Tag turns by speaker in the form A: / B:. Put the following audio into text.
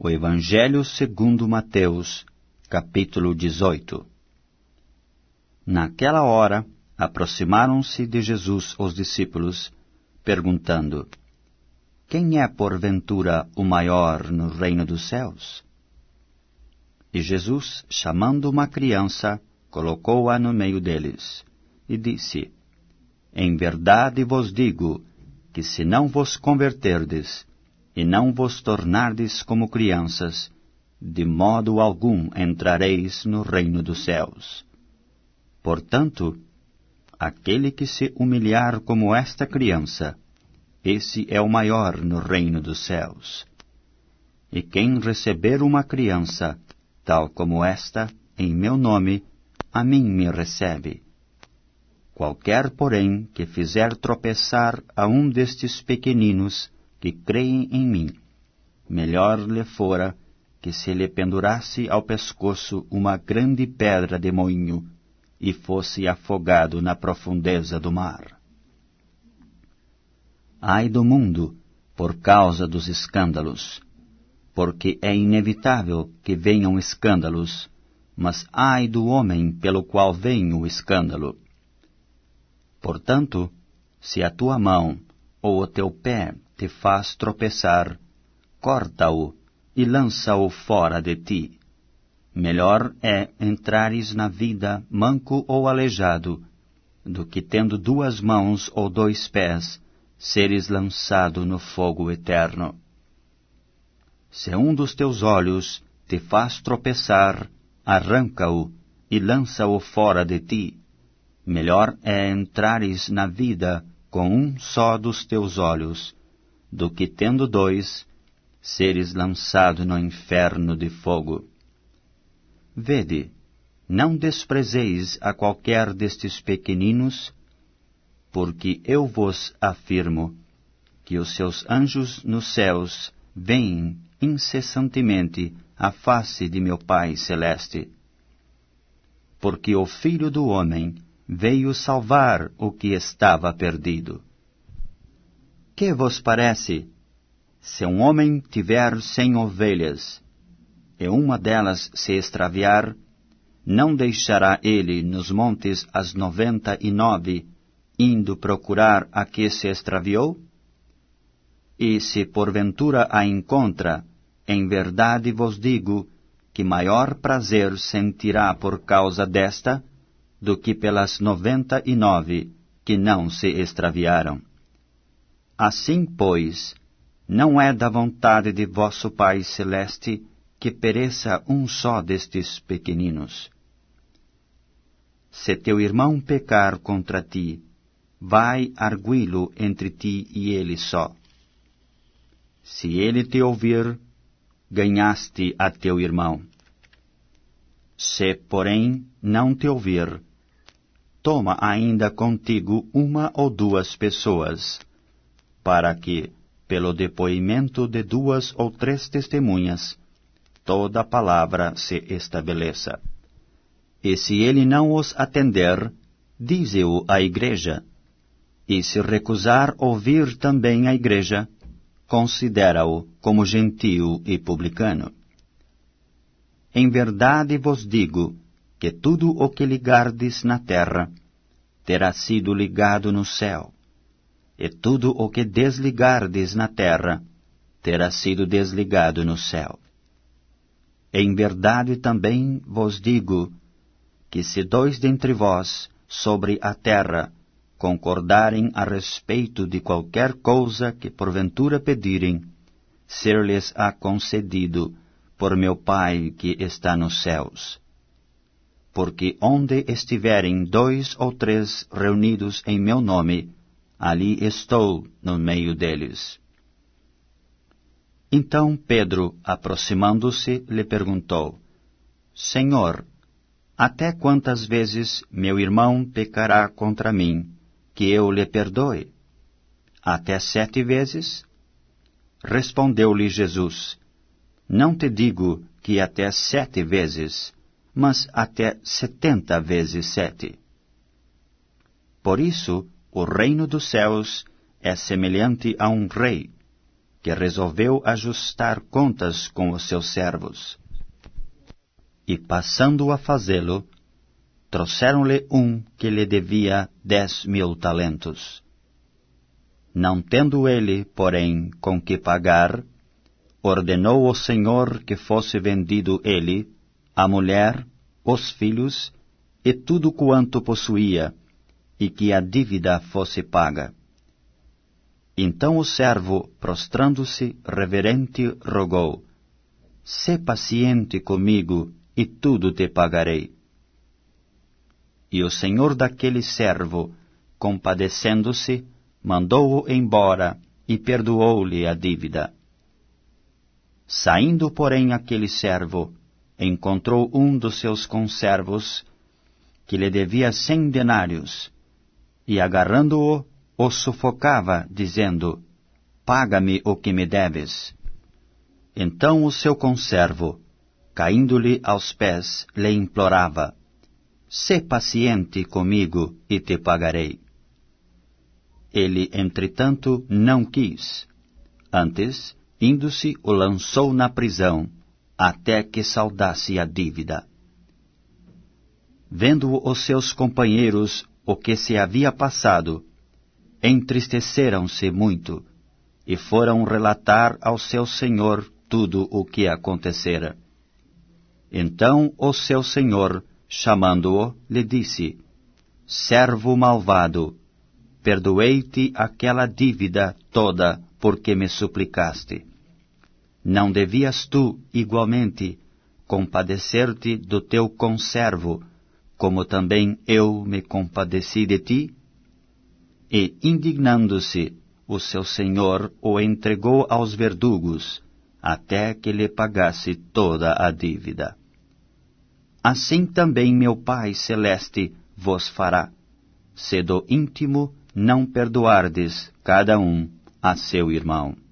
A: O Evangelho segundo Mateus, capítulo 18. Naquela hora, aproximaram-se de Jesus os discípulos, perguntando: Quem é porventura o maior no reino dos céus? E Jesus, chamando uma criança, colocou-a no meio deles, e disse: Em verdade vos digo, que se não vos converterdes, e não vos tornardes como crianças, de modo algum entrareis no reino dos céus. Portanto, aquele que se humilhar como esta criança, esse é o maior no reino dos céus. E quem receber uma criança, tal como esta, em meu nome, a mim me recebe. Qualquer, porém, que fizer tropeçar a um destes pequeninos que creem em mim, melhor lhe fora que se lhe pendurasse ao pescoço uma grande pedra de moinho e fosse afogado na profundeza do mar. Ai do mundo, por causa dos escândalos, porque é inevitável que venham escândalos, mas ai do homem pelo qual vem o escândalo. Portanto, se a tua mão ou o teu pé te faz tropeçar, corta-o e lança-o fora de ti. Melhor é entrares na vida manco ou aleijado, do que tendo 2 mãos ou 2 pés, seres lançado no fogo eterno. Se um dos teus olhos te faz tropeçar, arranca-o e lança-o fora de ti. Melhor é entrares na vida com um só dos teus olhos, do que tendo 2, seres lançado no inferno de fogo. Vede, não desprezeis a qualquer destes pequeninos, porque eu vos afirmo que os seus anjos nos céus veem incessantemente a face de meu Pai celeste. Porque o Filho do Homem veio salvar o que estava perdido. Que vos parece? Se um homem tiver 100 ovelhas, e uma delas se extraviar, não deixará ele nos montes as 99, indo procurar a que se extraviou? E se porventura a encontra, em verdade vos digo, que maior prazer sentirá por causa desta, do que pelas 99 que não se extraviaram. Assim, pois, não é da vontade de vosso Pai Celeste que pereça um só destes pequeninos. Se teu irmão pecar contra ti, vai arguí-lo entre ti e ele só. Se ele te ouvir, ganhaste a teu irmão. Se, porém, não te ouvir, toma ainda contigo 1 ou 2 pessoas, para que, pelo depoimento de 2 ou 3 testemunhas, toda palavra se estabeleça. E se ele não os atender, dize-o à igreja, e se recusar ouvir também a igreja, considera-o como gentio e publicano. Em verdade vos digo que tudo o que ligardes na terra terá sido ligado no céu, e tudo o que desligardes na terra terá sido desligado no céu. Em verdade também vos digo que se 2 dentre vós sobre a terra concordarem a respeito de qualquer coisa que porventura pedirem, ser-lhes-á concedido por meu Pai que está nos céus. Porque onde estiverem 2 ou 3 reunidos em meu nome, ali estou no meio deles. Então Pedro, aproximando-se, lhe perguntou: Senhor, até quantas vezes meu irmão pecará contra mim, que eu lhe perdoe? Até 7 vezes? Respondeu-lhe Jesus: Não te digo que até 7 vezes, mas até 70 vezes 7. Por isso, o reino dos céus é semelhante a um rei, que resolveu ajustar contas com os seus servos. E passando a fazê-lo, trouxeram-lhe um que lhe devia 10.000 talentos. Não tendo ele, porém, com que pagar, ordenou o senhor que fosse vendido ele, a mulher, os filhos e tudo quanto possuía, e que a dívida fosse paga. Então o servo, prostrando-se, reverente, rogou: Sê paciente comigo, e tudo te pagarei. E o senhor daquele servo, compadecendo-se, mandou-o embora e perdoou-lhe a dívida. Saindo, porém, aquele servo, encontrou um dos seus conservos, que lhe devia 100 denários, e agarrando-o, o sufocava, dizendo: Paga-me o que me deves. Então o seu conservo, caindo-lhe aos pés, lhe implorava: Sê paciente comigo e te pagarei. Ele, entretanto, não quis. Antes, indo-se, o lançou na prisão, até que saldasse a dívida. Vendo os seus companheiros o que se havia passado, entristeceram-se muito, e foram relatar ao seu senhor tudo o que acontecera. Então o seu senhor, chamando-o, lhe disse: Servo malvado, perdoei-te aquela dívida toda porque me suplicaste. Não devias tu, igualmente, compadecer-te do teu conservo, como também eu me compadeci de ti? E, indignando-se, o seu senhor o entregou aos verdugos, até que lhe pagasse toda a dívida. Assim também meu Pai Celeste vos fará, se do íntimo não perdoardes cada um a seu irmão.